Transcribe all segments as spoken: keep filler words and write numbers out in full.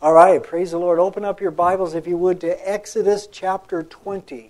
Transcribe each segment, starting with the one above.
All right, praise the Lord. Open up your Bibles, if you would, to Exodus chapter twenty.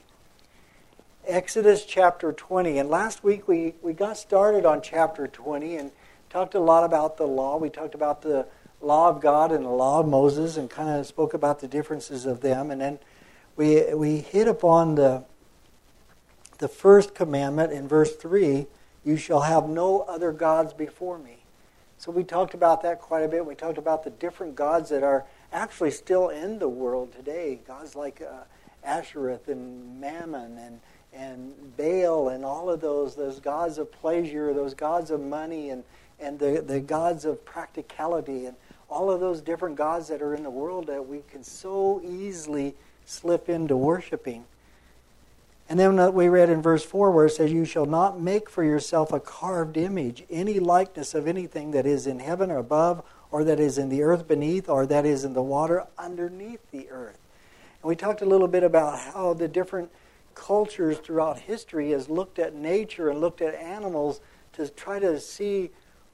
Exodus chapter twenty. And last week we, we got started on chapter twenty and talked a lot about the law. We talked about the law of God and the law of Moses and kind of spoke about the differences of them. And then we we hit upon the, the first commandment in verse three, you shall have no other gods before me. So we talked about that quite a bit. We talked about the different gods that are actually still in the world today. Gods like uh, Ashereth and Mammon and, and Baal and all of those, those gods of pleasure, those gods of money and, and the, the gods of practicality and all of those different gods that are in the world that we can so easily slip into worshiping. And then we read in verse four where it says, you shall not make for yourself a carved image, any likeness of anything that is in heaven or above, or that is in the earth beneath, or that is in the water underneath the earth. And we talked a little bit about how the different cultures throughout history has looked at nature and looked at animals to try to see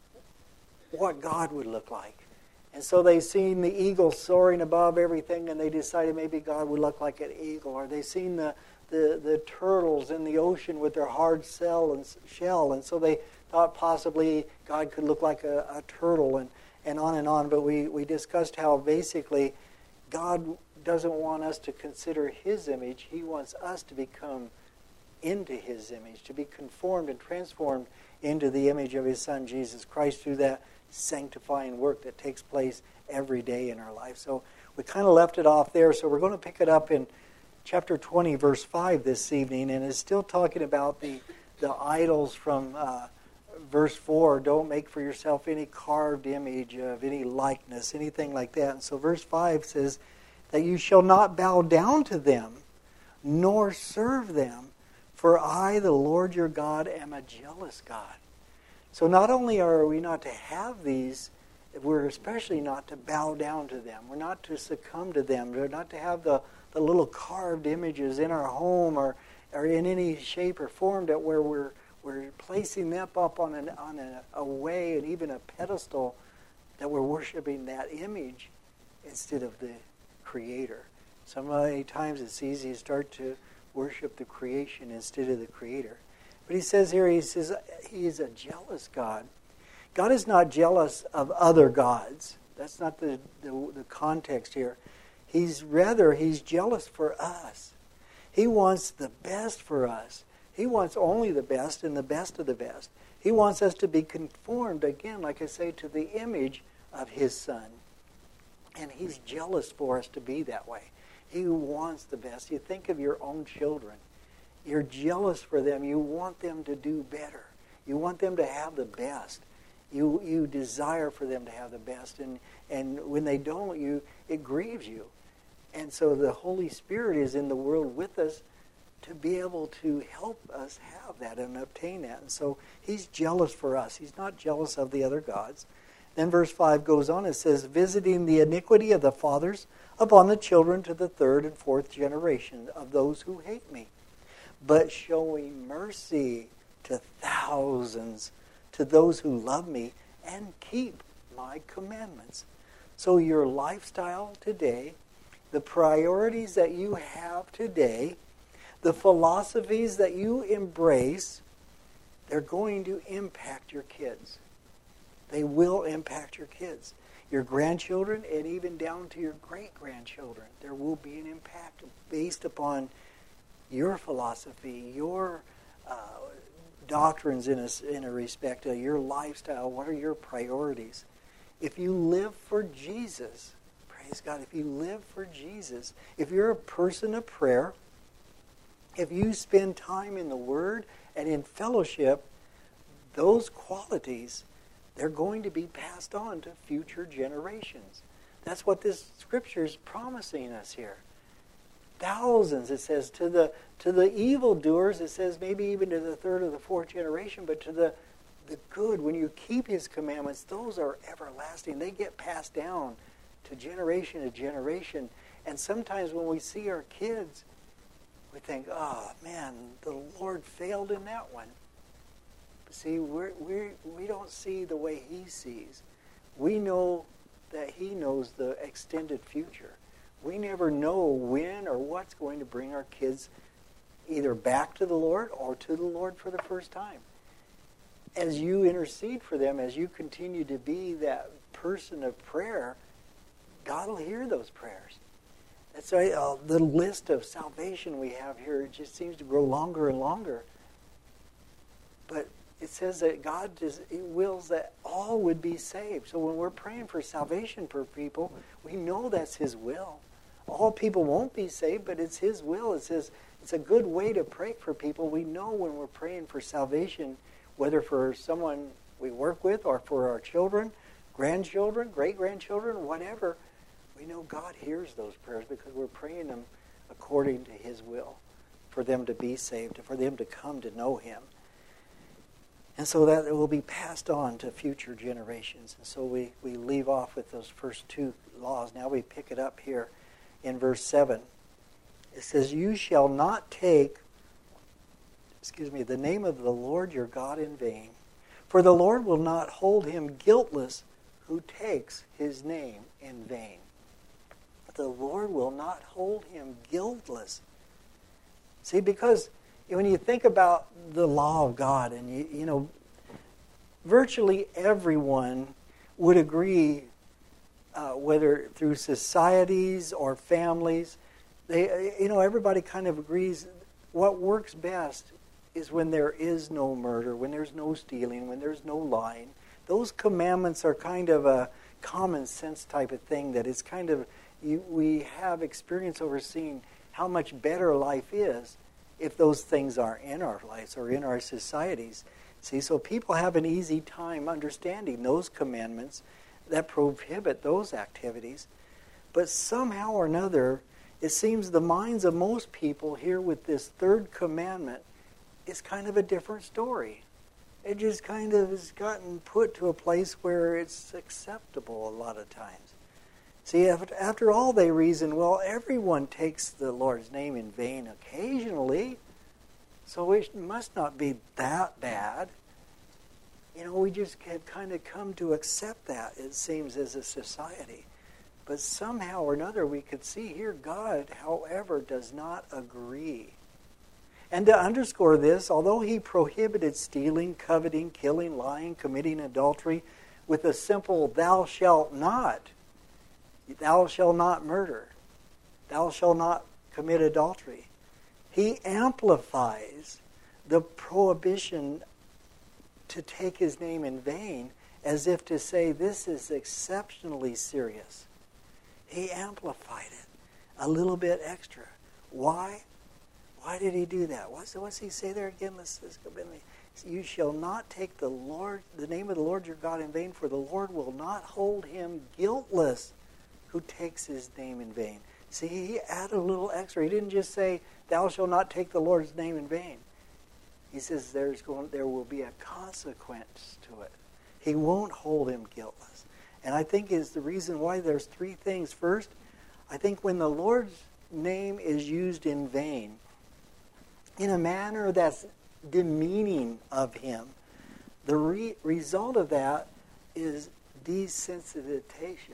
what God would look like. And so they've seen the eagle soaring above everything, and they decided maybe God would look like an eagle. Or they've seen the The, the turtles in the ocean with their hard shell and shell, and so they thought possibly God could look like a, a turtle, and, and on and on. But we, we discussed how basically God doesn't want us to consider His image. He wants us to become into His image, to be conformed and transformed into the image of His Son, Jesus Christ, through that sanctifying work that takes place every day in our life. So we kind of left it off there, so we're going to pick it up in chapter twenty, verse five this evening, and it's still talking about the, the idols from uh, verse four. Don't make for yourself any carved image of any likeness, anything like that. And so verse five says that you shall not bow down to them, nor serve them, for I, the Lord your God, am a jealous God. So not only are we not to have these, we're especially not to bow down to them. We're not to succumb to them. We're not to have the the little carved images in our home or, or in any shape or form that where we're we're placing them up on an on a, a way and even a pedestal that we're worshiping that image instead of the Creator. So many times it's easy to start to worship the creation instead of the Creator. But he says here, he says he is a jealous God. God is not jealous of other gods. That's not the, the, the context here. He's rather, he's jealous for us. He wants the best for us. He wants only the best and the best of the best. He wants us to be conformed, again, like I say, to the image of His Son. And He's jealous for us to be that way. He wants the best. You think of your own children. You're jealous for them. You want them to do better. You want them to have the best. You you desire for them to have the best. And, and when they don't, you it grieves you. And so the Holy Spirit is in the world with us to be able to help us have that and obtain that. And so He's jealous for us. He's not jealous of the other gods. Then verse five goes on. It says, visiting the iniquity of the fathers upon the children to the third and fourth generation of those who hate me, but showing mercy to thousands, to those who love me and keep my commandments. So your lifestyle today, the priorities that you have today, the philosophies that you embrace, they're going to impact your kids. They will impact your kids, your grandchildren, and even down to your great-grandchildren. There will be an impact based upon your philosophy, your uh, doctrines in a, in a respect of your lifestyle. What are your priorities? If you live for Jesus, praise God, if you live for Jesus, if you're a person of prayer, if you spend time in the Word and in fellowship, those qualities, they're going to be passed on to future generations. That's what this Scripture is promising us here. Thousands, it says, to the to the evildoers, it says maybe even to the third or the fourth generation, but to the, the good, when you keep His commandments, those are everlasting. They get passed down to generation to generation. And sometimes when we see our kids, we think, oh man, the Lord failed in that one. But see, we're, we're, we don't see the way He sees. We know that He knows the extended future. We never know when or what's going to bring our kids either back to the Lord or to the Lord for the first time. As you intercede for them, as you continue to be that person of prayer, God will hear those prayers. That's why uh, the list of salvation we have here, it just seems to grow longer and longer. But it says that God just, He wills that all would be saved. So when we're praying for salvation for people, we know that's His will. All people won't be saved, but it's His will. It's His, it's a good way to pray for people. We know when we're praying for salvation, whether for someone we work with or for our children, grandchildren, great-grandchildren, whatever, we know God hears those prayers because we're praying them according to His will, for them to be saved, for them to come to know Him. And so that it will be passed on to future generations. And so we, we leave off with those first two laws. Now we pick it up here in verse seven. It says, you shall not take, excuse me, the name of the Lord your God in vain, for the Lord will not hold him guiltless who takes His name in vain. The Lord will not hold him guiltless. See, because when you think about the law of God, and you, you know, virtually everyone would agree, uh, whether through societies or families, they, you know, everybody kind of agrees what works best is when there is no murder, when there's no stealing, when there's no lying. Those commandments are kind of a common sense type of thing that is kind of, you, we have experience over seeing how much better life is if those things are in our lives or in our societies. See, so people have an easy time understanding those commandments that prohibit those activities. But somehow or another, it seems the minds of most people here with this third commandment is kind of a different story. It just kind of has gotten put to a place where it's acceptable a lot of times. See, after all, they reason, well, everyone takes the Lord's name in vain occasionally, so it must not be that bad. You know, we just have kind of come to accept that, it seems, as a society. But somehow or another, we could see here, God, however, does not agree. And to underscore this, although He prohibited stealing, coveting, killing, lying, committing adultery with a simple, thou shalt not, thou shalt not murder, thou shalt not commit adultery, He amplifies the prohibition to take His name in vain as if to say this is exceptionally serious. He amplified it a little bit extra. Why? Why did He do that? What's, what's He say there again? Let's, let's go back. You shall not take the Lord, the name of the Lord your God in vain, for the Lord will not hold him guiltless who takes His name in vain. See, He added a little extra. He didn't just say, thou shalt not take the Lord's name in vain. He says there's going, there will be a consequence to it. He won't hold him guiltless. And I think is the reason why there's three things. First, I think when the Lord's name is used in vain, in a manner that's demeaning of Him, the re- result of that is desensitization.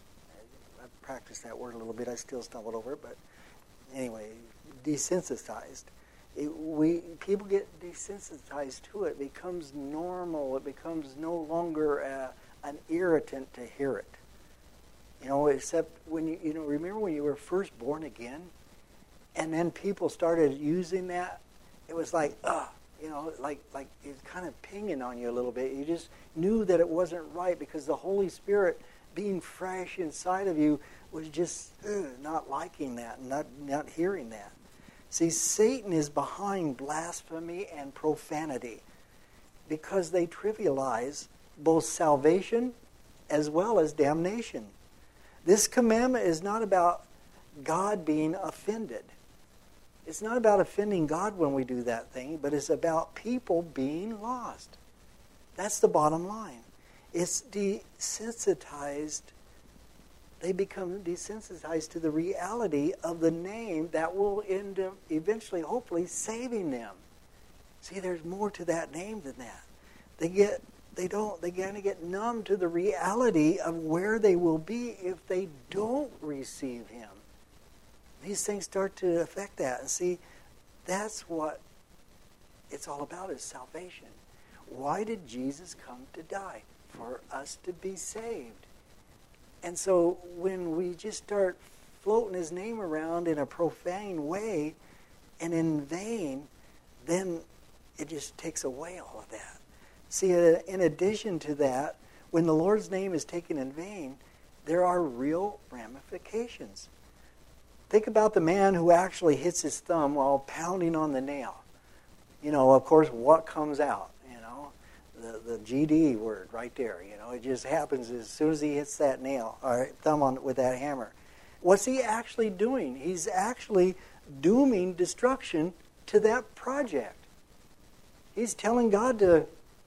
I've practiced that word a little bit. I still stumbled over it, but anyway, desensitized. It, we people get desensitized to it. It becomes normal. It becomes no longer a, an irritant to hear it. You know, except when you you know remember when you were first born again, and then people started using that. It was like, ugh, you know, like like it's kind of pinging on you a little bit. You just knew that it wasn't right because the Holy Spirit, being fresh inside of you, was just ugh, not liking that, not not hearing that. See, Satan is behind blasphemy and profanity because they trivialize both salvation as well as damnation. This commandment is not about God being offended. It's not about offending God when we do that thing, but it's about people being lost. That's the bottom line. It's desensitized. They become desensitized to the reality of the name that will end up eventually, hopefully, saving them. See, there's more to that name than that. They get they don't, they're going to get numb to the reality of where they will be if they don't receive him. These things start to affect that. And see, that's what it's all about, is salvation. Why did Jesus come to die? For us to be saved. And so when we just start floating his name around in a profane way and in vain, then it just takes away all of that. See, in addition to that, when the Lord's name is taken in vain, there are real ramifications. Think about the man who actually hits his thumb while pounding on the nail. You know, of course, what comes out? You know, the, the G D word right there. You know, it just happens as soon as he hits that nail or thumb on with that hammer. What's he actually doing? He's actually dooming destruction to that project. He's telling God to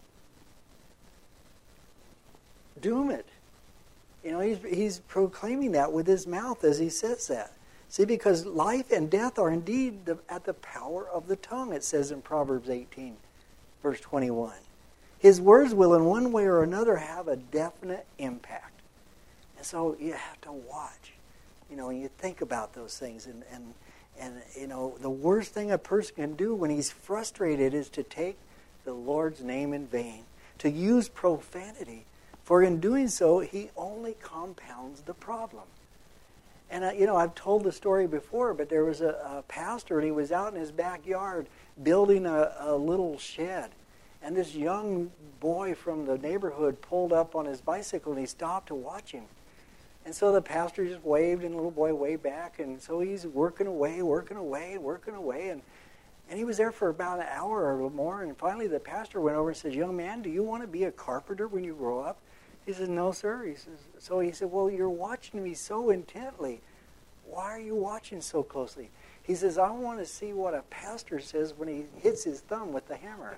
doom it. You know, he's he's proclaiming that with his mouth as he says that. See, because life and death are indeed the, at the power of the tongue, it says in Proverbs eighteen, verse twenty-one. His words will in one way or another have a definite impact. And so you have to watch. You know, you think about those things. And, and, and, you know, the worst thing a person can do when he's frustrated is to take the Lord's name in vain, to use profanity. For in doing so, he only compounds the problem. And, uh, you know, I've told the story before, but there was a, a pastor, and he was out in his backyard building a, a little shed. And this young boy from the neighborhood pulled up on his bicycle, and he stopped to watch him. And so the pastor just waved, and the little boy waved back. And so he's working away, working away, working away. And, and he was there for about an hour or more. And finally the pastor went over and said, "Young man, do you want to be a carpenter when you grow up?" He said, "No, sir." He says, so he said, "Well, you're watching me so intently. Why are you watching so closely?" He says, "I want to see what a pastor says when he hits his thumb with the hammer."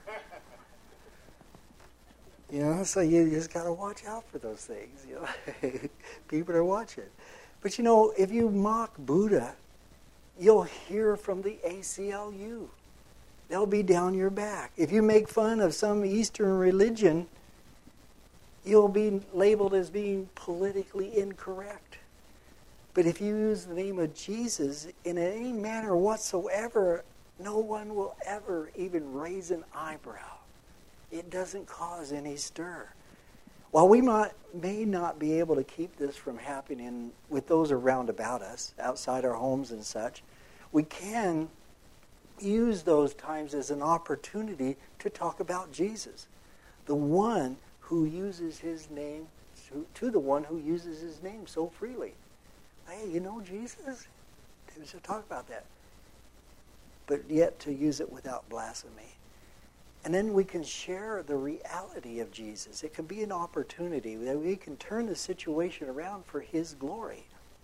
You know, so you just got to watch out for those things. You know, people are watching. But you know, if you mock Buddha, you'll hear from the A C L U. They'll be down your back. If you make fun of some Eastern religion, you'll be labeled as being politically incorrect. But if you use the name of Jesus in any manner whatsoever, no one will ever even raise an eyebrow. It doesn't cause any stir. While we might, may not be able to keep this from happening with those around about us, outside our homes and such, we can use those times as an opportunity to talk about Jesus, the one who uses his name, to, to the one who uses his name so freely. Hey, you know Jesus? We should talk about that. But yet to use it without blasphemy. And then we can share the reality of Jesus. It can be an opportunity that we can turn the situation around for his glory.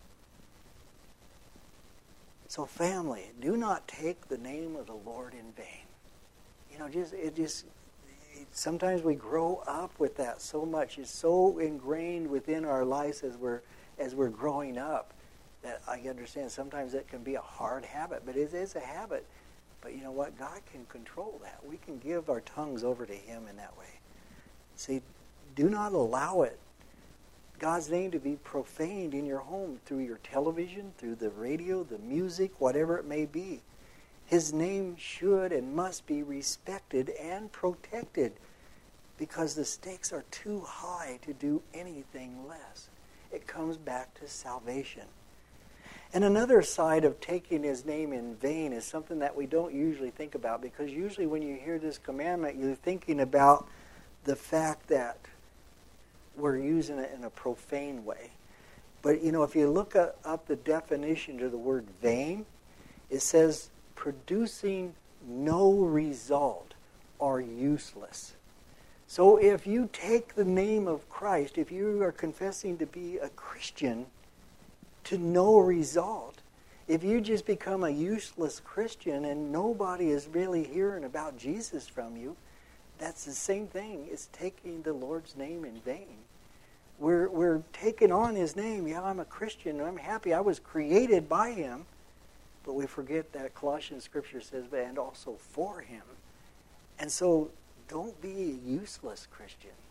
So family, do not take the name of the Lord in vain. You know, just it just it, sometimes we grow up with that so much. It's so ingrained within our lives as we're as we're growing up that I understand sometimes it can be a hard habit, but it is a habit. But you know what? God can control that. We can give our tongues over to him in that way. See, do not allow it, God's name, to be profaned in your home through your television, through the radio, the music, whatever it may be. His name should and must be respected and protected because the stakes are too high to do anything less. It comes back to salvation. And another side of taking his name in vain is something that we don't usually think about, because usually when you hear this commandment, you're thinking about the fact that we're using it in a profane way. But, you know, if you look up the definition to the word vain, it says producing no result or useless. So if you take the name of Christ, if you are confessing to be a Christian, to no result. If you just become a useless Christian and nobody is really hearing about Jesus from you, that's the same thing as taking the Lord's name in vain. We're we're taking on his name. Yeah, I'm a Christian. I'm happy I was created by him. But we forget that Colossian scripture says, and also for him. And so don't be a useless Christian.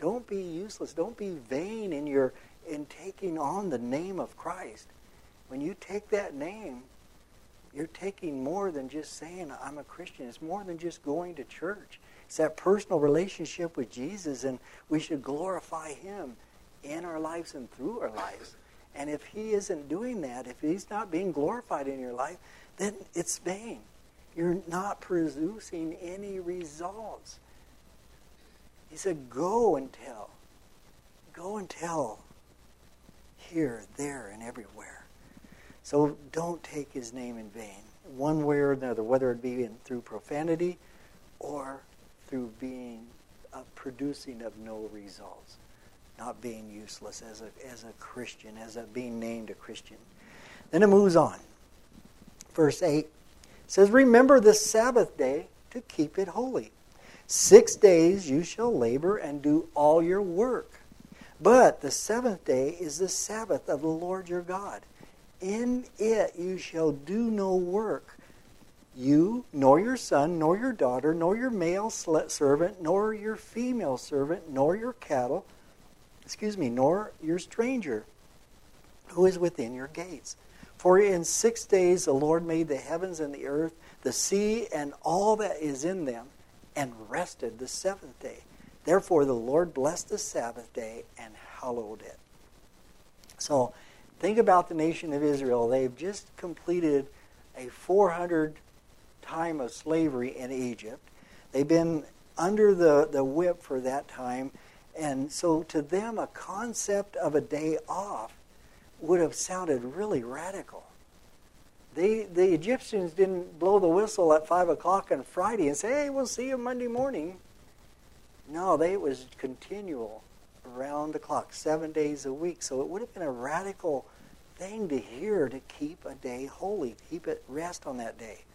Don't be useless. Don't be vain in your in taking on the name of Christ. When you take that name, you're taking more than just saying, I'm a Christian. It's more than just going to church. It's that personal relationship with Jesus, and we should glorify Him in our lives and through our lives. And if He isn't doing that, if He's not being glorified in your life, then it's vain. You're not producing any results. He said, go and tell. Go and tell here, there, and everywhere. So don't take His name in vain, one way or another, whether it be in, through profanity or through being uh, producing of no results, not being useless as a as a Christian, as a being named a Christian. Then it moves on. Verse eight says, remember the Sabbath day to keep it holy. Six days you shall labor and do all your work. But the seventh day is the Sabbath of the Lord your God. In it you shall do no work, you, nor your son, nor your daughter, nor your male servant, nor your female servant, nor your cattle, excuse me, nor your stranger who is within your gates. For in six days the Lord made the heavens and the earth, the sea, and all that is in them, and rested the seventh day. Therefore the Lord blessed the Sabbath day and hallowed it. So think about the nation of Israel. They've just completed a four hundred time of slavery in Egypt. They've been under the, the whip for that time. And so to them, a concept of a day off would have sounded really radical. They, the Egyptians didn't blow the whistle at five o'clock on Friday and say, hey, we'll see you Monday morning. No, they, it was continual, around the clock, seven days a week. So it would have been a radical thing to hear, to keep a day holy, keep it rest on that day.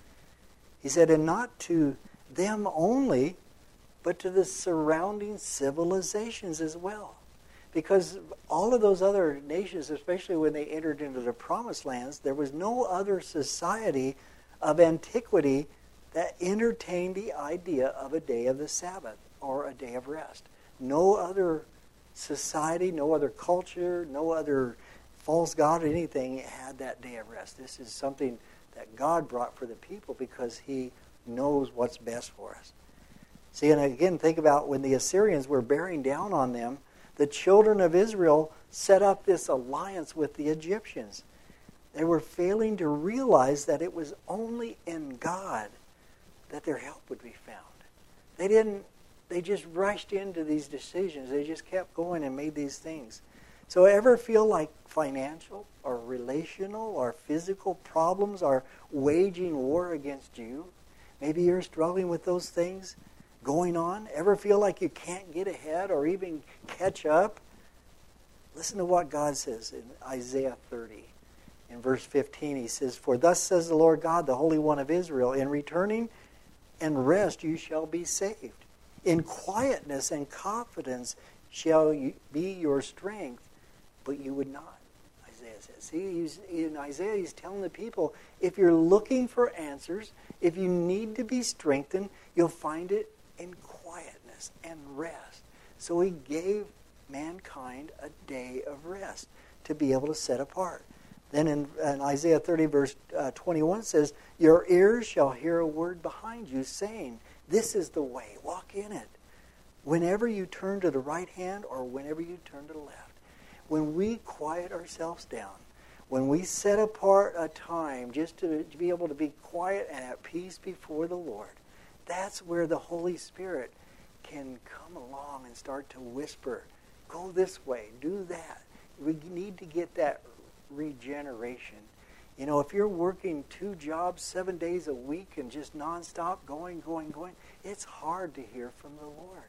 He said, and not to them only, but to the surrounding civilizations as well. Because all of those other nations, especially when they entered into the promised lands, there was no other society of antiquity that entertained the idea of a day of the Sabbath or a day of rest. No other society, no other culture, no other false god or anything had that day of rest. This is something that God brought for the people because He knows what's best for us. See, and again, think about when the Assyrians were bearing down on them, the children of Israel set up this alliance with the Egyptians. They were failing to realize that it was only in God that their help would be found. They didn't, they just rushed into these decisions. They just kept going and made these things. So ever feel like financial or relational or physical problems are waging war against you? Maybe you're struggling with those things going on. Ever feel like you can't get ahead or even catch up? Listen to what God says in Isaiah thirty. In verse fifteen, He says, for thus says the Lord God, the Holy One of Israel, in returning and rest you shall be saved. In quietness and confidence shall you be your strength, but you would not, Isaiah says. See, he's, in Isaiah, he's telling the people, if you're looking for answers, if you need to be strengthened, you'll find it in quietness and rest. So He gave mankind a day of rest to be able to set apart. Then in, in Isaiah thirty, verse uh, twenty-one says, your ears shall hear a word behind you saying, this is the way, walk in it. Whenever you turn to the right hand or whenever you turn to the left. When we quiet ourselves down, when we set apart a time just to, to be able to be quiet and at peace before the Lord, that's where the Holy Spirit can come along and start to whisper, go this way, do that. We need to get that regeneration. You know, if you're working two jobs seven days a week and just nonstop going, going, going, it's hard to hear from the Lord.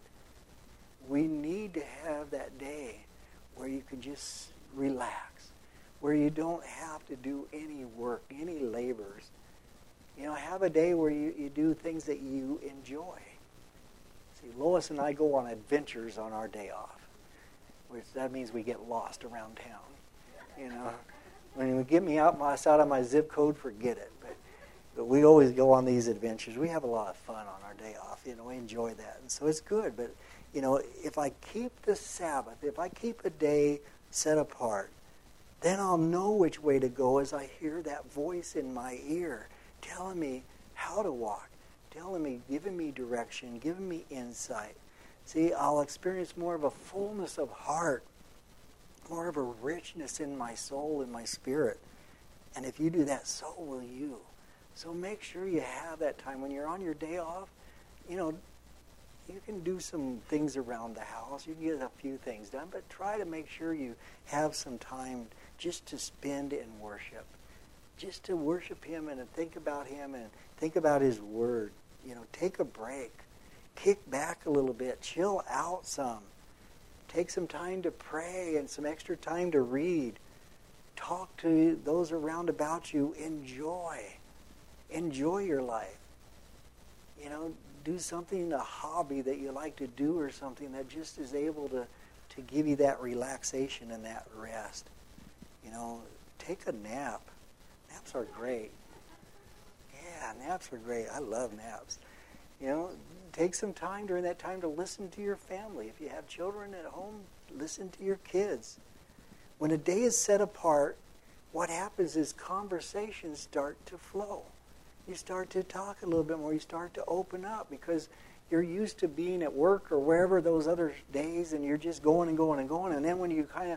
We need to have that day where you can just relax, where you don't have to do any work, any labors. You know, have a day where you, you do things that you enjoy. See, Lois and I go on adventures on our day off, which that means we get lost around town. You know, when you get me out, my, out of my zip code, forget it. But, but we always go on these adventures. We have a lot of fun on our day off. You know, we enjoy that. And so it's good. But You know, if I keep the Sabbath, if I keep a day set apart, then I'll know which way to go as I hear that voice in my ear telling me how to walk, telling me, giving me direction, giving me insight. See, I'll experience more of a fullness of heart, more of a richness in my soul, in my spirit. And if you do that, so will you. So make sure you have that time. When you're on your day off, you know, you can do some things around the house. You can get a few things done, but try to make sure you have some time just to spend in worship. Just to worship Him and think about Him and think about His Word. You know, take a break. Kick back a little bit. Chill out some. Take some time to pray and some extra time to read. Talk to those around about you. Enjoy. Enjoy your life. You know, do something, a hobby that you like to do or something that just is able to, to give you that relaxation and that rest. You know, take a nap. Naps are great. Yeah, naps are great. I love naps. You know, take some time during that time to listen to your family. If you have children at home, listen to your kids. When a day is set apart, what happens is conversations start to flow. You start to talk a little bit more. You start to open up because you're used to being at work or wherever those other days, and you're just going and going and going. And then when you kind of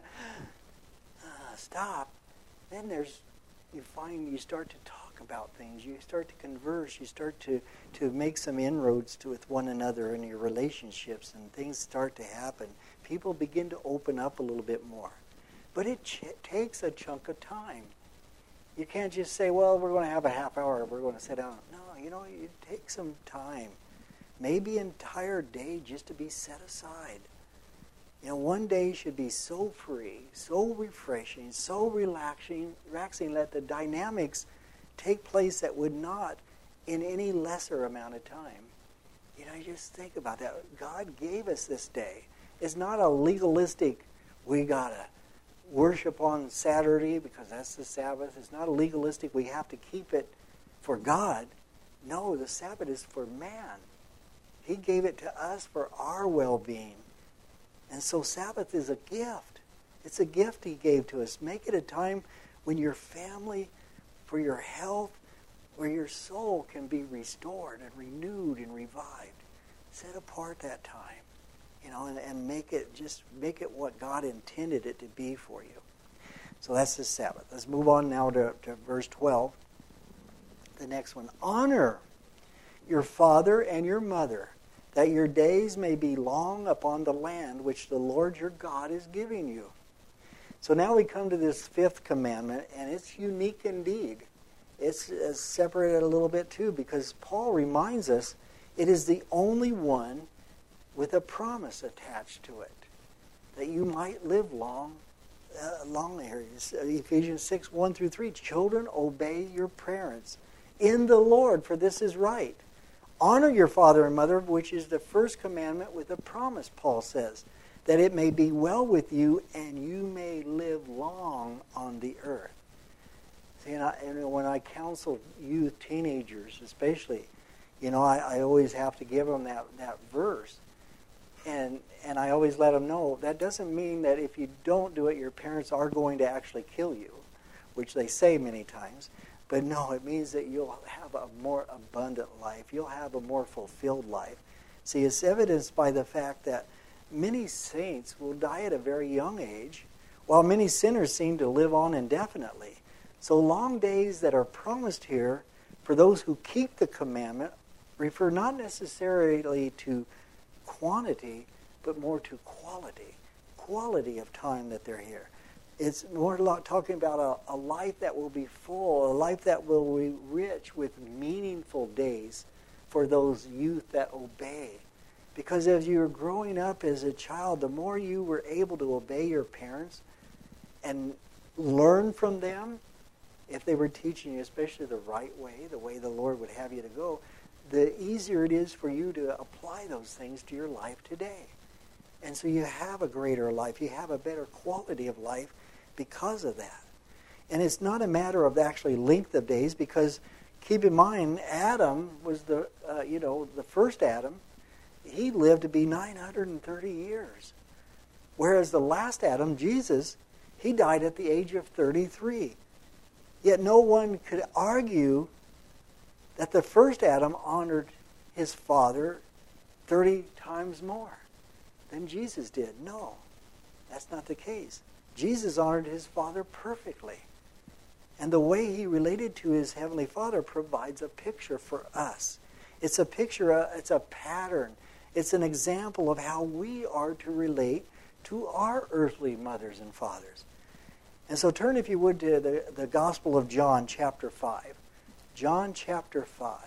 uh, stop, then there's you find you start to talk about things. You start to converse. You start to, to make some inroads to with one another in your relationships, and things start to happen. People begin to open up a little bit more. But it ch- takes a chunk of time. You can't just say, well, we're going to have a half hour, we're going to sit down. No, you know, you take some time. Maybe an entire day just to be set aside. You know, one day should be so free, so refreshing, so relaxing, relaxing, let the dynamics take place that would not in any lesser amount of time. You know, you just think about that. God gave us this day. It's not a legalistic, we got to worship on Saturday because that's the Sabbath. It's not a legalistic, we have to keep it for God. No, the Sabbath is for man. He gave it to us for our well-being. And so Sabbath is a gift. It's a gift He gave to us. Make it a time when your family, for your health, where your soul can be restored and renewed and revived. Set apart that time. You know, and, and make it just make it what God intended it to be for you. So that's the Sabbath. Let's move on now to, to verse twelve. The next one. Honor your father and your mother, that your days may be long upon the land which the Lord your God is giving you. So now we come to this fifth commandment, and it's unique indeed. It's, it's separated a little bit too, because Paul reminds us it is the only one with a promise attached to it, that you might live long, uh, long here. Ephesians six, one through three. Children, obey your parents in the Lord, for this is right. Honor your father and mother, which is the first commandment with a promise, Paul says, that it may be well with you and you may live long on the earth. See, and, I, and when I counsel youth, teenagers especially, you know, I, I always have to give them that, that verse. And and I always let them know that doesn't mean that if you don't do it, your parents are going to actually kill you, which they say many times. But no, it means that you'll have a more abundant life. You'll have a more fulfilled life. See, it's evidenced by the fact that many saints will die at a very young age, while many sinners seem to live on indefinitely. So long days that are promised here for those who keep the commandment refer not necessarily to quantity, but more to quality. Quality of time that they're here. It's more talking about a, a life that will be full, a life that will be rich with meaningful days for those youth that obey. Because as you were growing up as a child, the more you were able to obey your parents and learn from them, if they were teaching you, especially the right way, the way the Lord would have you to go, the easier it is for you to apply those things to your life today. And so you have a greater life. You have a better quality of life because of that. And it's not a matter of actually length of days, because keep in mind, Adam was the, uh, you know, the first Adam, he lived to be nine hundred thirty years. Whereas the last Adam, Jesus, he died at the age of thirty-three. Yet no one could argue that the first Adam honored his father thirty times more than Jesus did. No, that's not the case. Jesus honored his Father perfectly. And the way he related to his Heavenly Father provides a picture for us. It's a picture, it's a pattern. It's an example of how we are to relate to our earthly mothers and fathers. And so turn, if you would, to the, the Gospel of John, chapter five. John chapter five.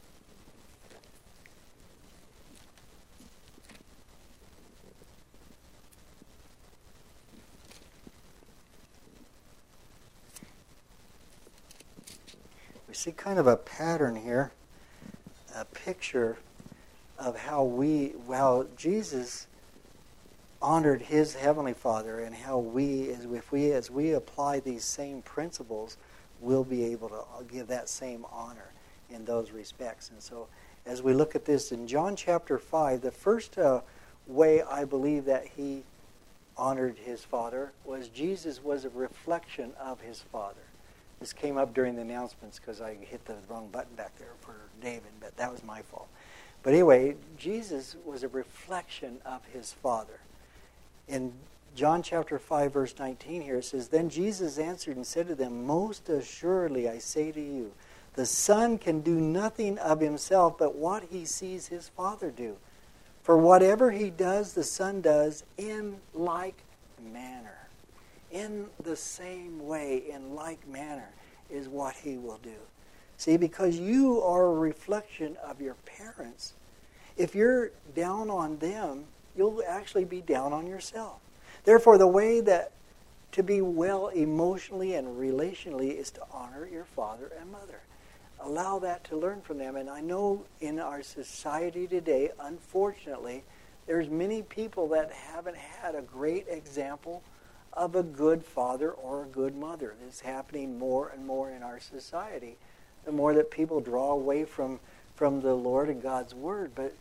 We see kind of a pattern here, a picture of how we, how Jesus honored his Heavenly Father, and how we, as if we, as we apply these same principles, we'll be able to give that same honor in those respects. And so, as we look at this in John chapter five, the first uh, way I believe that he honored his Father was Jesus was a reflection of his Father. This came up during the announcements because I hit the wrong button back there for David, but that was my fault. But anyway, Jesus was a reflection of his Father. In John chapter five, verse nineteen here, it says, "Then Jesus answered and said to them, Most assuredly I say to you, the Son can do nothing of himself but what he sees his Father do. For whatever he does, the Son does in like manner." In the same way, in like manner, is what he will do. See, because you are a reflection of your parents, if you're down on them, you'll actually be down on yourself. Therefore, the way that to be well emotionally and relationally is to honor your father and mother. Allow that to learn from them. And I know in our society today, unfortunately, there's many people that haven't had a great example of a good father or a good mother. It's happening more and more in our society. The more that people draw away from, from the Lord and God's Word. But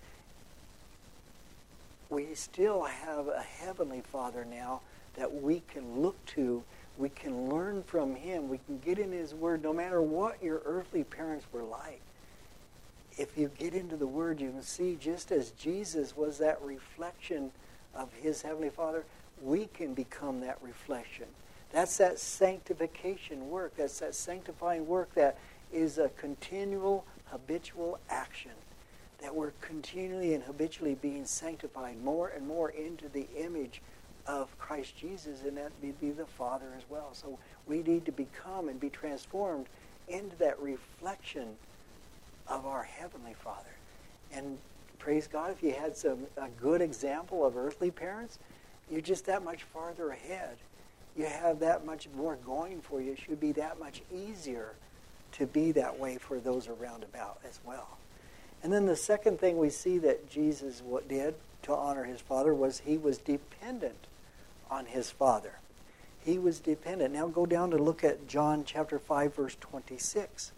we still have a Heavenly Father now that we can look to. We can learn from Him. We can get in His Word no matter what your earthly parents were like. If you get into the Word, you can see just as Jesus was that reflection of His Heavenly Father, we can become that reflection. That's that sanctification work. That's that sanctifying work that is a continual, habitual action. That we're continually and habitually being sanctified more and more into the image of Christ Jesus, and that would be the Father as well. So we need to become and be transformed into that reflection of our Heavenly Father. And praise God, if you had some a good example of earthly parents, you're just that much farther ahead. You have that much more going for you. It should be that much easier to be that way for those around about as well. And then the second thing we see that Jesus did to honor his Father was he was dependent on his Father. He was dependent. Now go down to look at John chapter five, verse twenty-six.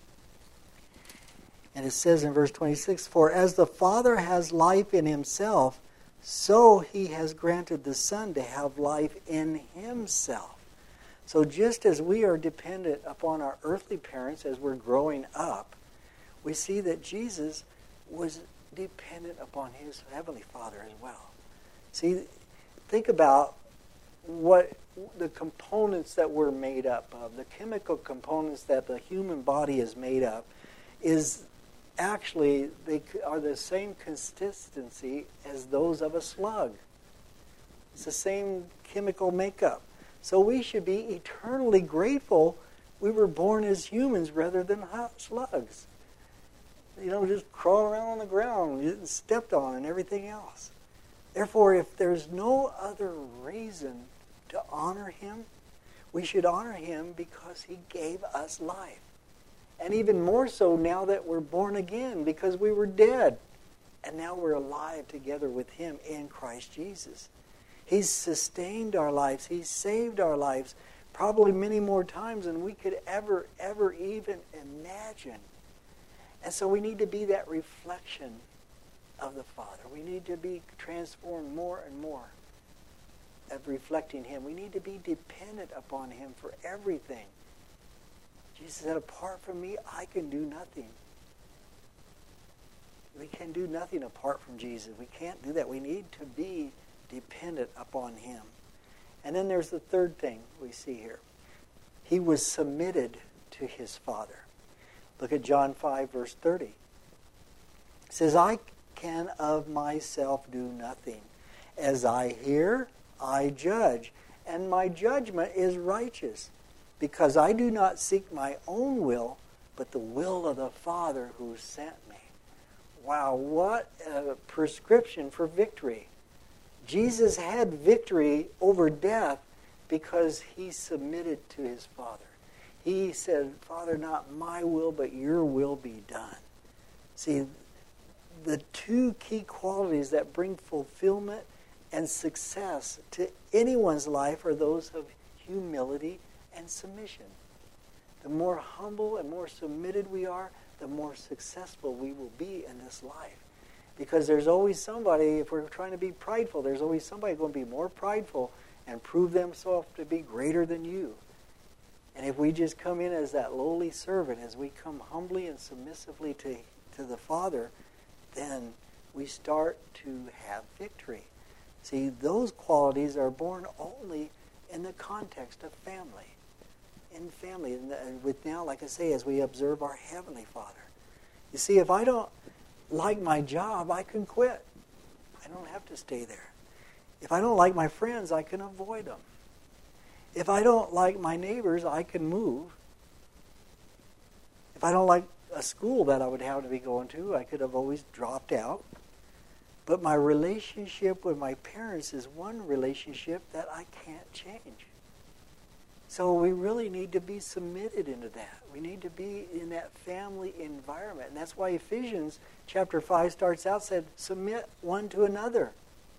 And it says in verse twenty-six, "For as the Father has life in himself, so he has granted the Son to have life in himself." So just as we are dependent upon our earthly parents as we're growing up, we see that Jesus was dependent upon his Heavenly Father as well. See, think about what the components that we're made up of, the chemical components that the human body is made up, is actually, they are the same consistency as those of a slug. It's the same chemical makeup. So we should be eternally grateful we were born as humans rather than slugs. You know, just crawl around on the ground, getting stepped on and everything else. Therefore, if there's no other reason to honor him, we should honor him because he gave us life. And even more so now that we're born again, because we were dead. And now we're alive together with him in Christ Jesus. He's sustained our lives. He's saved our lives probably many more times than we could ever, ever even imagine. And so we need to be that reflection of the Father. We need to be transformed more and more of reflecting Him. We need to be dependent upon Him for everything. Jesus said, apart from me, I can do nothing. We can do nothing apart from Jesus. We can't do that. We need to be dependent upon Him. And then there's the third thing we see here. He was submitted to His Father. Look at John five, verse thirty. It says, I can of myself do nothing. As I hear, I judge, and my judgment is righteous, because I do not seek my own will, but the will of the Father who sent me. Wow, what a prescription for victory. Jesus had victory over death because He submitted to His Father. He said, Father, not my will, but your will be done. See, the two key qualities that bring fulfillment and success to anyone's life are those of humility and submission. The more humble and more submitted we are, the more successful we will be in this life. Because there's always somebody, if we're trying to be prideful, there's always somebody going to be more prideful and prove themselves to be greater than you. And if we just come in as that lowly servant, as we come humbly and submissively to, to the Father, then we start to have victory. See, those qualities are born only in the context of family. In family, and with now, like I say, as we observe our Heavenly Father. You see, if I don't like my job, I can quit. I don't have to stay there. If I don't like my friends, I can avoid them. If I don't like my neighbors, I can move. If I don't like a school that I would have to be going to, I could have always dropped out. But my relationship with my parents is one relationship that I can't change. So we really need to be submitted into that. We need to be in that family environment. And that's why Ephesians chapter five starts out, said, submit one to another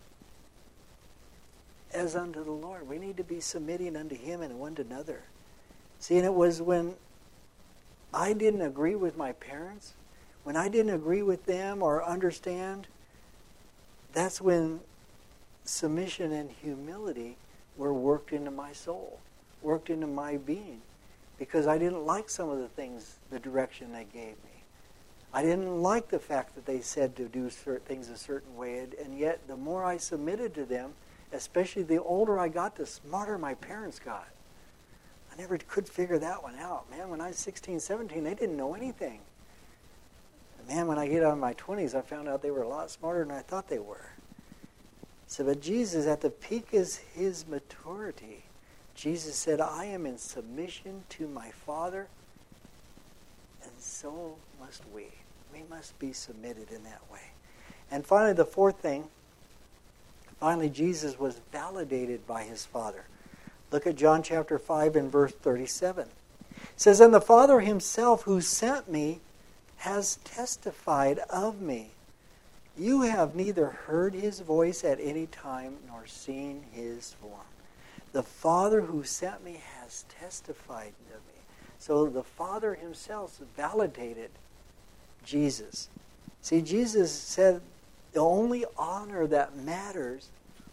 as unto the Lord. We need to be submitting unto Him and one to another. See, and it was when I didn't agree with my parents, when I didn't agree with them or understand, that's when submission and humility were worked into my soul, worked into my being, because I didn't like some of the things, the direction they gave me. I didn't like the fact that they said to do certain things a certain way, and, and yet the more I submitted to them, especially the older I got, the smarter my parents got. I never could figure that one out. Man, when I was sixteen, seventeen, they didn't know anything. And man, when I get out of my twenties, I found out they were a lot smarter than I thought they were. So, but Jesus, at the peak of His maturity, Jesus said, I am in submission to my Father, and so must we. We must be submitted in that way. And finally, the fourth thing, finally, Jesus was validated by His Father. Look at John chapter five and verse thirty-seven. It says, and the Father Himself who sent me has testified of me. You have neither heard His voice at any time nor seen His form. The Father who sent me has testified of me. So the Father Himself validated Jesus. See, Jesus said the only honor that matters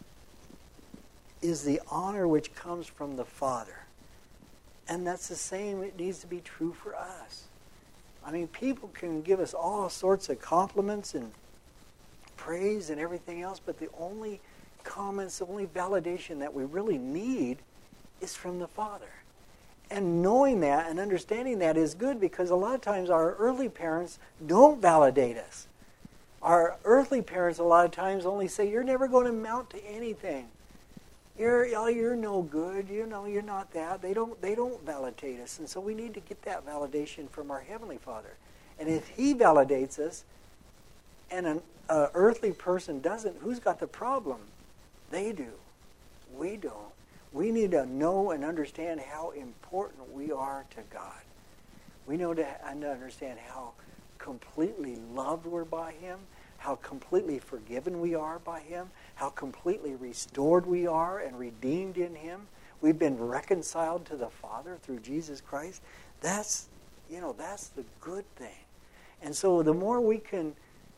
is the honor which comes from the Father. And that's the same, it needs to be true for us. I mean, people can give us all sorts of compliments and praise and everything else, but the only comments, the only validation that we really need is from the Father. And knowing that and understanding that is good, because a lot of times our earthly parents don't validate us. Our earthly parents a lot of times only say, you're never going to amount to anything. You're, oh, you're no good. You know, you're not that. They don't, they don't validate us. And so we need to get that validation from our Heavenly Father. And if He validates us and an uh, earthly person doesn't, who's got the problem? They do. We don't. We need to know and understand how important we are to God. We know to understand how completely loved we're by Him, how completely forgiven we are by Him, how completely restored we are and redeemed in Him. We've been reconciled to the Father through Jesus Christ. That's, you know, that's the good thing. And so the more we can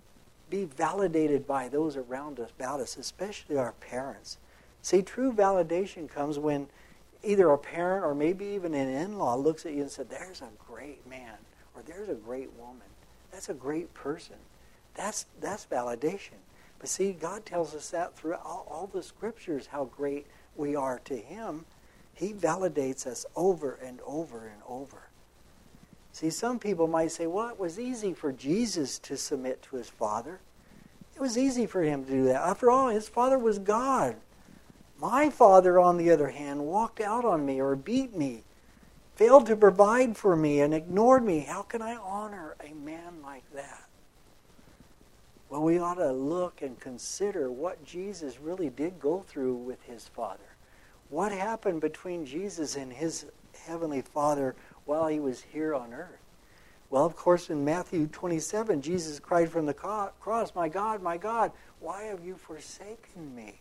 be validated by those around us, about us, especially our parents. See, true validation comes when either a parent or maybe even an in-law looks at you and says, there's a great man, or there's a great woman. That's a great person. That's that's validation. But see, God tells us that throughout all, all the scriptures, how great we are to Him. He validates us over and over and over. See, some people might say, well, it was easy for Jesus to submit to His Father. It was easy for Him to do that. After all, His Father was God. My father, on the other hand, walked out on me or beat me, failed to provide for me, and ignored me. How can I honor a man like that? Well, we ought to look and consider what Jesus really did go through with His Father. What happened between Jesus and His Heavenly Father while He was here on earth? Well, of course, in Matthew twenty-seven, Jesus cried from the cross, my God, my God, why have you forsaken me?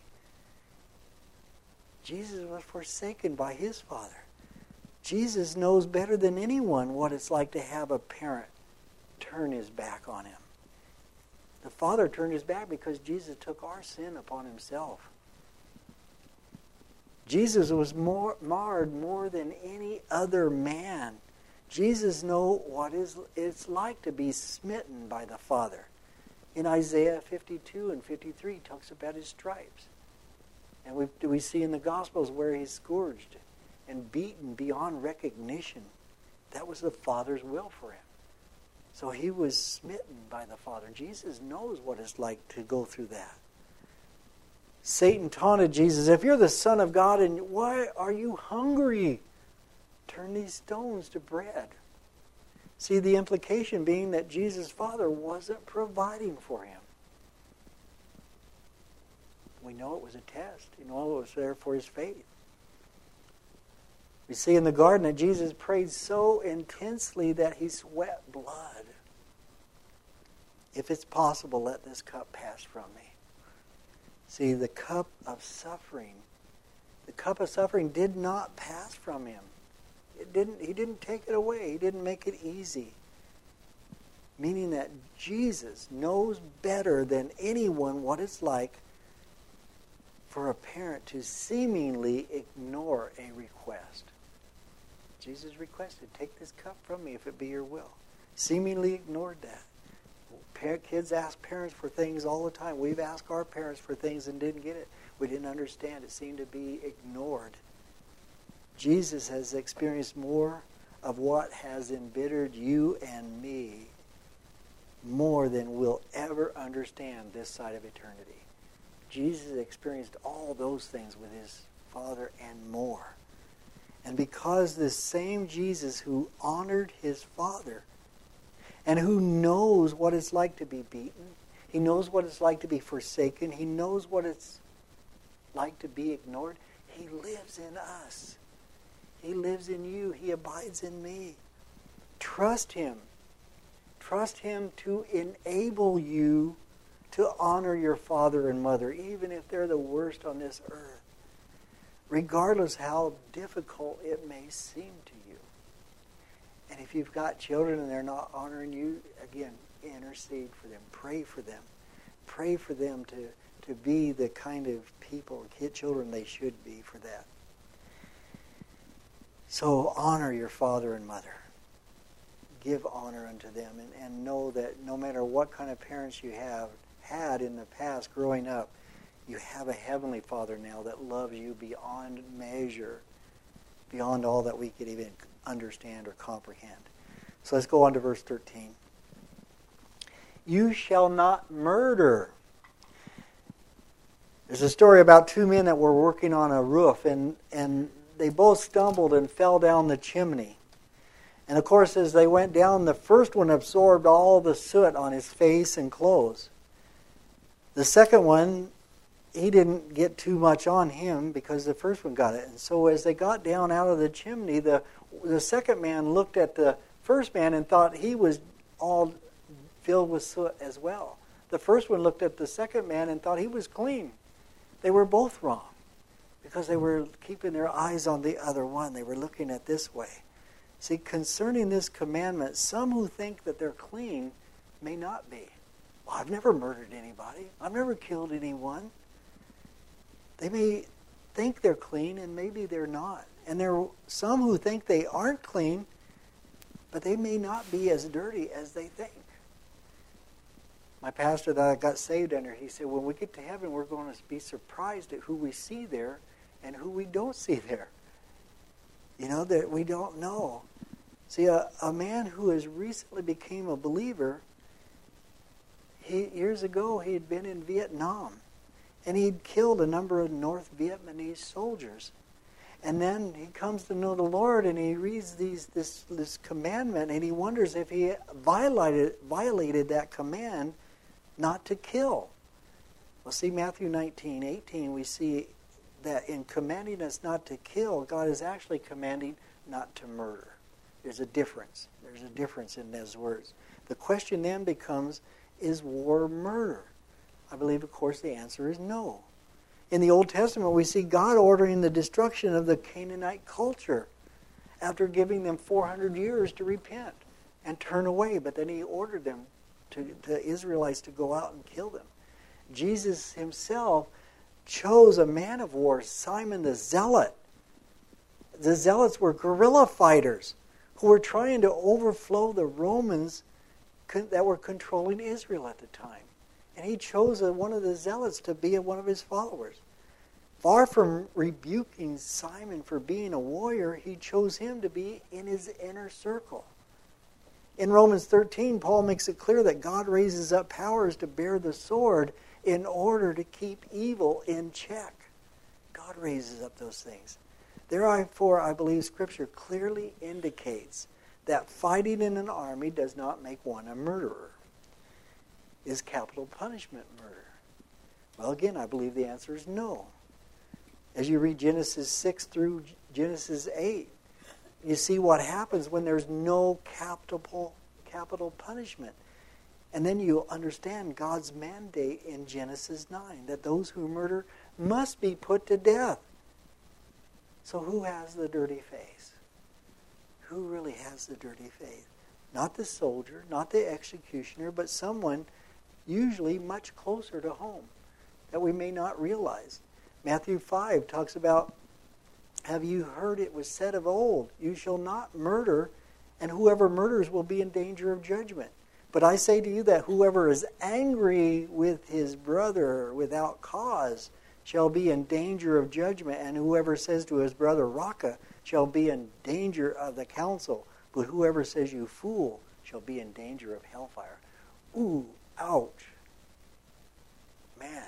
Jesus was forsaken by His Father. Jesus knows better than anyone what it's like to have a parent turn his back on him. The Father turned His back because Jesus took our sin upon Himself. Jesus was more marred more than any other man. Jesus knows what is, it's like to be smitten by the Father. In Isaiah fifty-two and fifty-three, He talks about His stripes. And we, we see in the Gospels where He's scourged and beaten beyond recognition. That was the Father's will for Him. So He was smitten by the Father. Jesus knows what it's like to go through that. Satan taunted Jesus, if you're the Son of God, and why are you hungry? Turn these stones to bread. See, the implication being that Jesus' Father wasn't providing for Him. We know it was a test. You know, it was there for His faith. We see in the garden that Jesus prayed so intensely that He sweat blood. If it's possible, let this cup pass from me. See, the cup of suffering, the cup of suffering did not pass from Him. It didn't. He didn't take it away. He didn't make it easy. Meaning that Jesus knows better than anyone what it's like for a parent to seemingly ignore a request. Jesus requested, take this cup from me if it be your will. Seemingly ignored that. Parent, kids ask parents for things all the time. We've asked our parents for things and didn't get it. We didn't understand. It seemed to be ignored. Jesus has experienced more of what has embittered you and me more than we'll ever understand this side of eternity. Jesus experienced all those things with His Father and more. And because this same Jesus who honored His Father and who knows what it's like to be beaten, He knows what it's like to be forsaken, He knows what it's like to be ignored, He lives in us. He lives in you. He abides in me. Trust Him. Trust Him to enable you to honor your father and mother, even if they're the worst on this earth, regardless how difficult it may seem to you. And if you've got children and they're not honoring you, again, intercede for them. Pray for them. Pray for them to, to be the kind of people, kid children they should be for that. So honor your father and mother. Give honor unto them, and, and know that no matter what kind of parents you have had in the past growing up, you have a heavenly Father now that loves you beyond measure, beyond all that we could even understand or comprehend. So let's go on to verse thirteen. You shall not murder. There's a story about two men that were working on a roof, and, and they both stumbled and fell down the chimney. And of course, as they went down, the first one absorbed all the soot on his face and clothes. The second one, he didn't get too much on him because the first one got it. And so as they got down out of the chimney, the the second man looked at the first man and thought he was all filled with soot as well. The first one looked at the second man and thought he was clean. They were both wrong because they were keeping their eyes on the other one. They were looking at this way. See, concerning this commandment, some who think that they're clean may not be. Well, I've never murdered anybody. I've never killed anyone. They may think they're clean, and maybe they're not. And there are some who think they aren't clean, but they may not be as dirty as they think. My pastor that I got saved under, he said, when we get to heaven, we're going to be surprised at who we see there and who we don't see there. You know, that we don't know. See, a, a man who has recently became a believer, he, years ago he had been in Vietnam, and he'd killed a number of North Vietnamese soldiers. And then he comes to know the Lord, and he reads these this this commandment, and he wonders if he violated violated that command not to kill. Well, see, Matthew nineteen eighteen, we see that in commanding us not to kill, God is actually commanding not to murder. There's a difference. There's a difference in those words. The question then becomes, is war murder? I believe, of course, the answer is no. In the Old Testament, we see God ordering the destruction of the Canaanite culture after giving them four hundred years to repent and turn away. But then he ordered them, to the Israelites, to go out and kill them. Jesus himself chose a man of war, Simon the Zealot. The Zealots were guerrilla fighters who were trying to overflow the Romans that were controlling Israel at the time. And he chose one of the Zealots to be one of his followers. Far from rebuking Simon for being a warrior, he chose him to be in his inner circle. In Romans thirteen, Paul makes it clear that God raises up powers to bear the sword in order to keep evil in check. God raises up those things. Therefore, I believe Scripture clearly indicates that fighting in an army does not make one a murderer. Is capital punishment murder? Well, again, I believe the answer is no. As you read Genesis six through Genesis eight, you see what happens when there's no capital capital punishment. And then you understand God's mandate in Genesis nine, that those who murder must be put to death. So who has the dirty face? Who really has the dirty face? Not the soldier, not the executioner, but someone usually much closer to home that we may not realize. Matthew five talks about, have you heard it was said of old, you shall not murder, and whoever murders will be in danger of judgment. But I say to you that whoever is angry with his brother without cause shall be in danger of judgment, and whoever says to his brother, Raka, shall be in danger of the council, but whoever says you fool shall be in danger of hellfire. Ooh, ouch. Man,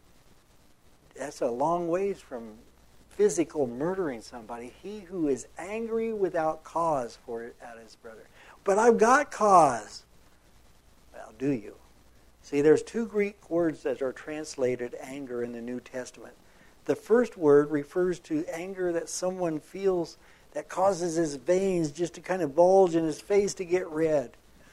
that's a long ways from physical murdering somebody. He who is angry without cause for it at his brother. But I've got cause. Well, do you? See, there's two Greek words that are translated anger in the New Testament. The first word refers to anger that someone feels that causes his veins just to kind of bulge and his face to get red.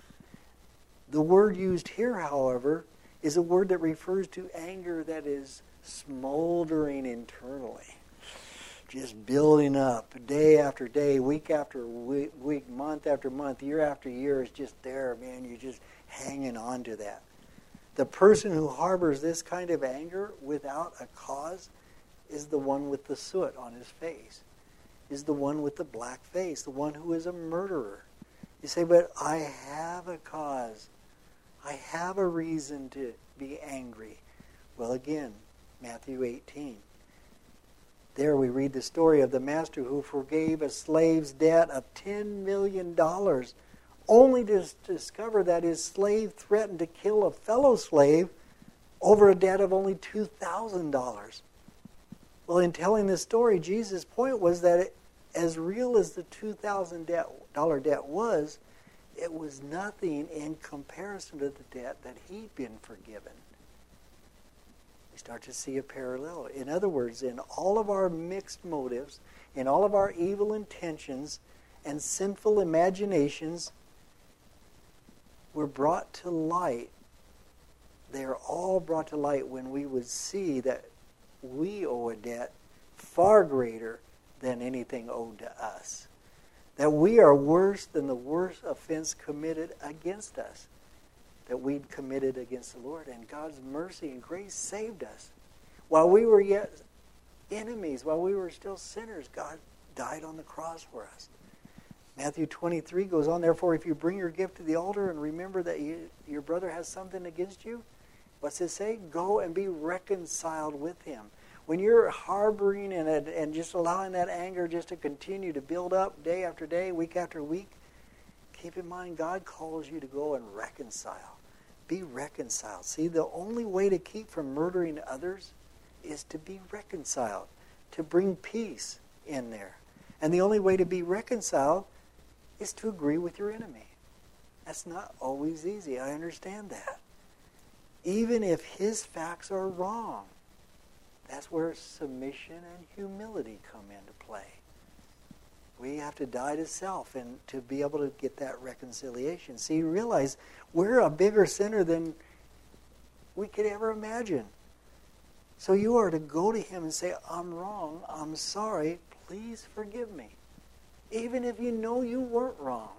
The word used here, however, is a word that refers to anger that is smoldering internally. Just building up day after day, week after week, week, month after month, year after year. Is just there, man. You're just hanging on to that. The person who harbors this kind of anger without a cause is the one with the soot on his face, is the one with the black face, the one who is a murderer. You say, but I have a cause. I have a reason to be angry. Well, again, Matthew eighteen. There we read the story of the master who forgave a slave's debt of ten million dollars, only to discover that his slave threatened to kill a fellow slave over a debt of only two thousand dollars. Well, in telling this story, Jesus' point was that it, as real as the two thousand dollars debt was, it was nothing in comparison to the debt that he'd been forgiven. We start to see a parallel. In other words, in all of our mixed motives, in all of our evil intentions and sinful imaginations, were brought to light. They are all brought to light when we would see that we owe a debt far greater than anything owed to us. That we are worse than the worst offense committed against us. that we'd committed against the Lord. And God's mercy and grace saved us. While we were yet enemies, while we were still sinners, God died on the cross for us. Matthew twenty-three goes on, therefore, if you bring your gift to the altar and remember that you, your brother has something against you, what's it say? Go and be reconciled with him. When you're harboring and, and just allowing that anger just to continue to build up day after day, week after week, keep in mind God calls you to go and reconcile. Be reconciled. See, the only way to keep from murdering others is to be reconciled, to bring peace in there. And the only way to be reconciled is to agree with your enemy. That's not always easy. I understand that. Even if his facts are wrong, that's where submission and humility come into play. We have to die to self and to be able to get that reconciliation. See, you realize we're a bigger sinner than we could ever imagine. So you are to go to him and say, I'm wrong, I'm sorry, please forgive me. Even if you know you weren't wrong.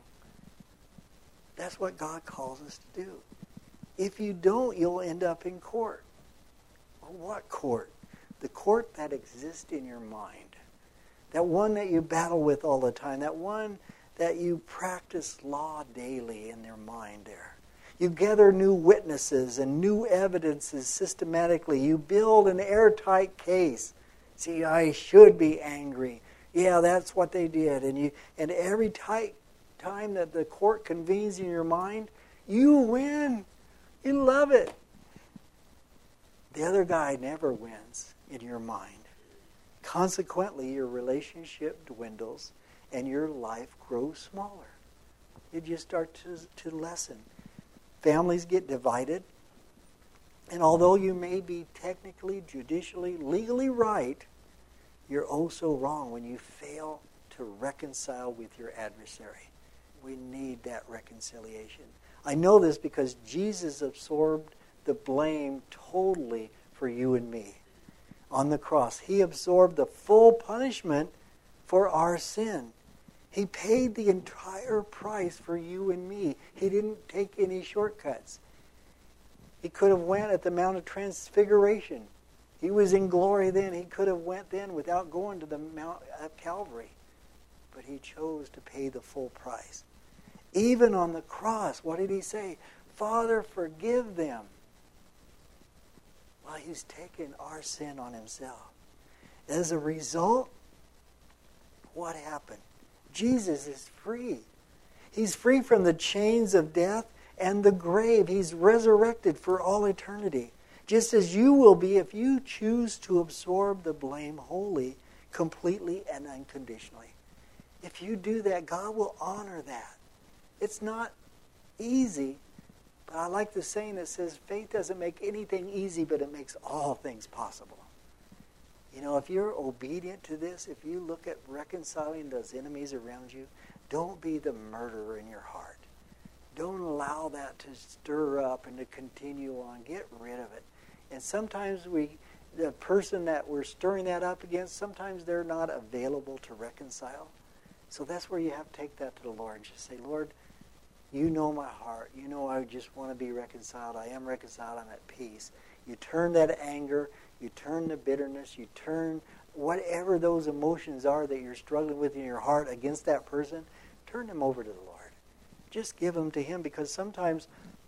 That's what God calls us to do. If you don't, you'll end up in court. Well, what court? The court that exists in your mind. That one that you battle with all the time. That one that you practice law daily in your mind there. You gather new witnesses and new evidences systematically. You build an airtight case. See, I should be angry. Yeah, that's what they did. And you, and every tight time that the court convenes in your mind, you win. You love it. The other guy never wins in your mind. Consequently, your relationship dwindles and your life grows smaller. You just start to, to lessen. Families get divided. And although you may be technically, judicially, legally right, you're oh so wrong when you fail to reconcile with your adversary. We need that reconciliation. I know this because Jesus absorbed the blame totally for you and me. On the cross, he absorbed the full punishment for our sin. He paid the entire price for you and me. He didn't take any shortcuts. He could have went at the Mount of Transfiguration. He was in glory then. He could have went then without going to the Mount of Calvary. But he chose to pay the full price. Even on the cross, what did he say? Father, forgive them. Well, he's taken our sin on himself. As a result, what happened? Jesus is free. He's free from the chains of death and the grave. He's resurrected for all eternity. Just as you will be if you choose to absorb the blame wholly, completely, and unconditionally. If you do that, God will honor that. It's not easy, but I like the saying that says faith doesn't make anything easy, but it makes all things possible. You know, if you're obedient to this, if you look at reconciling those enemies around you, don't be the murderer in your heart. Don't allow that to stir up and to continue on. Get rid of it. And sometimes we, the person that we're stirring that up against, sometimes they're not available to reconcile. So that's where you have to take that to the Lord and just say, Lord, you know my heart. You know I just want to be reconciled. I am reconciled. I'm at peace. You turn that anger, you turn the bitterness, you turn whatever those emotions are that you're struggling with in your heart against that person, turn them over to the Lord. Just give them to him, because sometimes,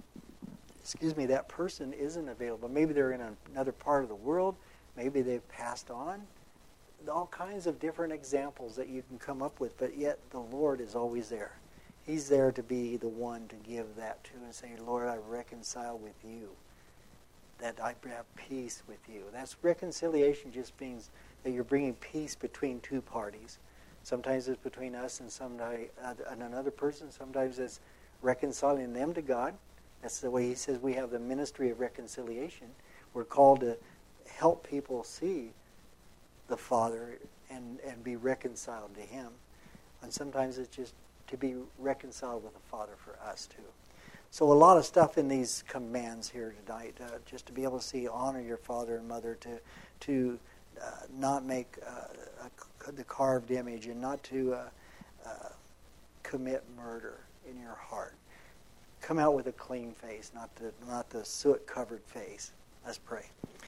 excuse me, that person isn't available. Maybe they're in another part of the world. Maybe they've passed on. All kinds of different examples that you can come up with, but yet the Lord is always there. He's there to be the one to give that to and say, Lord, I reconcile with you, that I have peace with you. That's reconciliation, just means that you're bringing peace between two parties. Sometimes it's between us and somebody, and another person. Sometimes it's reconciling them to God. That's the way he says we have the ministry of reconciliation. We're called to help people see the Father and, and be reconciled to him. And sometimes it's just to be reconciled with the Father for us too. So a lot of stuff in these commands here tonight, uh, just to be able to see, honor your father and mother, to to uh, not make uh, a, the carved image, and not to uh, uh, commit murder in your heart. come out with a clean face, not the, not the soot-covered face. Let's pray.